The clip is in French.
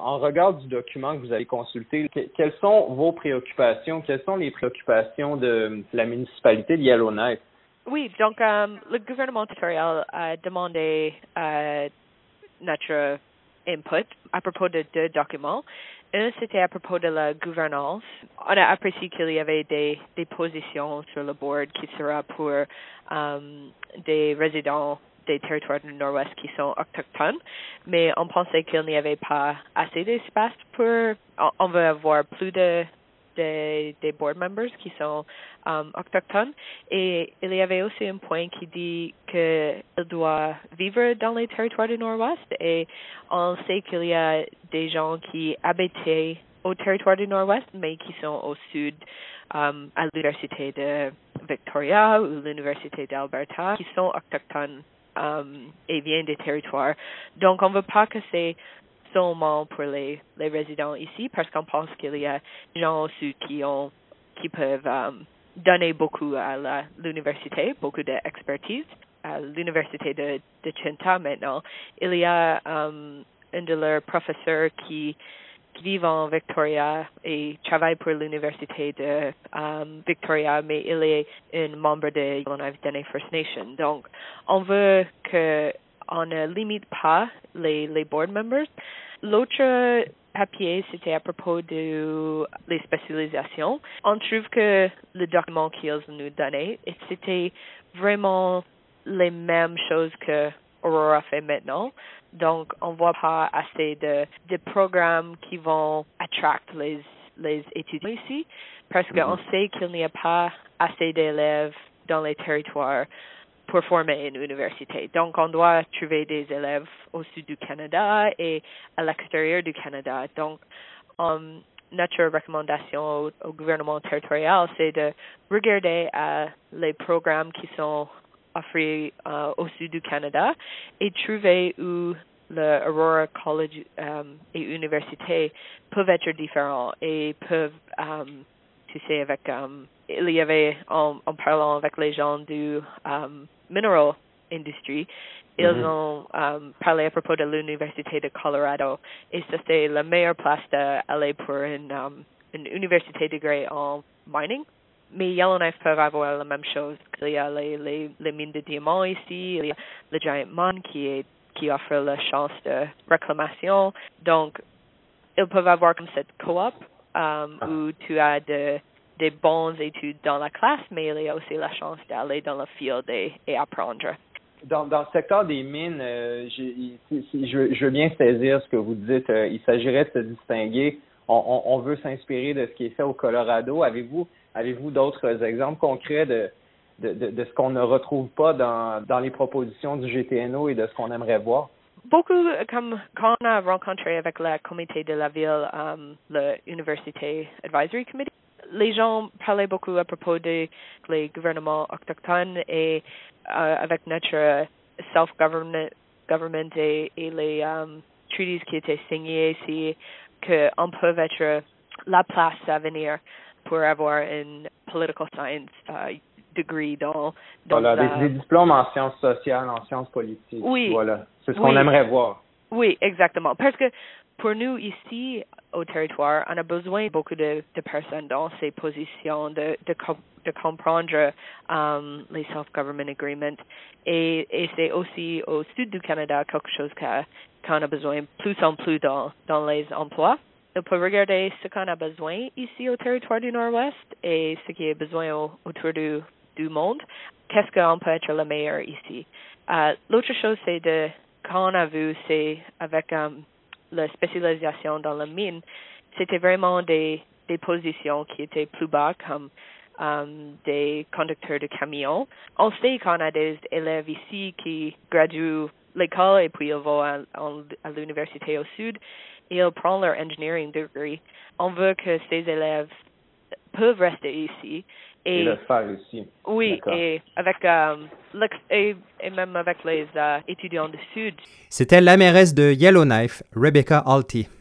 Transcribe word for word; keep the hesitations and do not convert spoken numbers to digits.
en regard du document que vous avez consulté, que, quelles sont vos préoccupations? Quelles sont les préoccupations de la municipalité de Yellowknife? Oui, donc euh, le gouvernement territorial a demandé euh, notre input à propos de deux documents. Un, c'était à propos de la gouvernance. On a apprécié qu'il y avait des, des positions sur le board qui sera pour euh, des résidents des territoires du Nord-Ouest qui sont autochtones, mais on pensait qu'il n'y avait pas assez d'espace pour... On, on veut avoir plus de Des, des board members qui sont um, autochtones. Et il y avait aussi un point qui dit qu'il doit vivre dans les territoires du Nord-Ouest. Et on sait qu'il y a des gens qui habitaient au territoire du Nord-Ouest, mais qui sont au sud, um, à l'Université de Victoria ou l'Université d'Alberta, qui sont autochtones um, et viennent des territoires. Donc, on ne veut pas que c'est seulement pour les, les résidents ici, parce qu'on pense qu'il y a des gens au sud qui ont qui peuvent um, donner beaucoup à la, l'université, beaucoup d'expertise. À l'université de, de Chinta maintenant, il y a um, un de leurs professeurs qui, qui vit en Victoria et travaille pour l'université de um, Victoria, mais il est un membre de Yellowknife Dene First Nation. Donc, on veut que on ne limite pas les, les board members. L'autre papier, c'était à propos de les spécialisations. On trouve que le document qu'ils nous donnaient, c'était vraiment les mêmes choses que Aurora fait maintenant. Donc, on ne voit pas assez de, de programmes qui vont attirer les, les étudiants ici, parce qu'on mm-hmm. sait qu'il n'y a pas assez d'élèves dans les territoires pour former une université. Donc, on doit trouver des élèves au sud du Canada et à l'extérieur du Canada. Donc, um, notre recommandation au, au gouvernement territorial, c'est de regarder uh, les programmes qui sont offrus uh, au sud du Canada et trouver où le Aurora College um, et université peuvent être différents et peuvent, um, tu sais, avec... Um, il y avait, en, en parlant avec les gens du um, mineral industry, ils mm-hmm. ont um, parlé à propos de l'Université de Colorado et c'était la meilleure place d'aller pour une, um, une université degré en mining. Mais Yellowknife peut avoir la même chose. Il y a les, les, les mines de diamants ici, il y a le Giant Mine qui, est, qui offre la chance de réclamation. Donc, ils peuvent avoir comme cette coop um, où tu as de des bonnes études dans la classe, mais il y a aussi la chance d'aller dans le field et, et apprendre. Dans, dans le secteur des mines, euh, j'ai, si, si, je, je veux bien saisir ce que vous dites. Euh, il s'agirait de se distinguer. On, on, on veut s'inspirer de ce qui est fait au Colorado. Avez-vous, avez-vous d'autres exemples concrets de, de, de, de ce qu'on ne retrouve pas dans, dans les propositions du G T N O et de ce qu'on aimerait voir? Beaucoup, comme quand on a rencontré avec le comité de la ville, um, le University Advisory Committee, les gens parlaient beaucoup à propos des les gouvernements autochtones et euh, avec notre self-government government et, et les um, treaties qui étaient signés ici, qu'on peut être la place à venir pour avoir une political science uh, degree dans... dans voilà, uh, des, des diplômes en sciences sociales, en sciences politiques. Oui. Voilà, c'est ce oui. qu'on aimerait voir. Oui, exactement. Parce que pour nous, ici, au territoire, on a besoin beaucoup de, de personnes dans ces positions de, de, de comprendre um, les self-government agreements. Et, et c'est aussi au sud du Canada quelque chose qu'on a besoin plus en plus dans, dans les emplois. On peut regarder ce qu'on a besoin ici au territoire du Nord-Ouest et ce qui est besoin au, autour du, du monde. Qu'est-ce qu'on peut être le meilleur ici? Uh, l'autre chose, c'est de, quand on a vu, c'est avec... Um, la spécialisation dans la mine, c'était vraiment des, des positions qui étaient plus bas, comme um, des conducteurs de camions. On sait qu'on a des élèves ici qui graduent l'école et puis ils vont à, à l'université au sud et ils prennent leur engineering degree. On veut que ces élèves peuvent rester ici. Et, et le faire ici. Oui, D'accord. et avec um, et, et même avec les uh, étudiants du Sud. C'était la mairesse de Yellowknife, Rebecca Alty.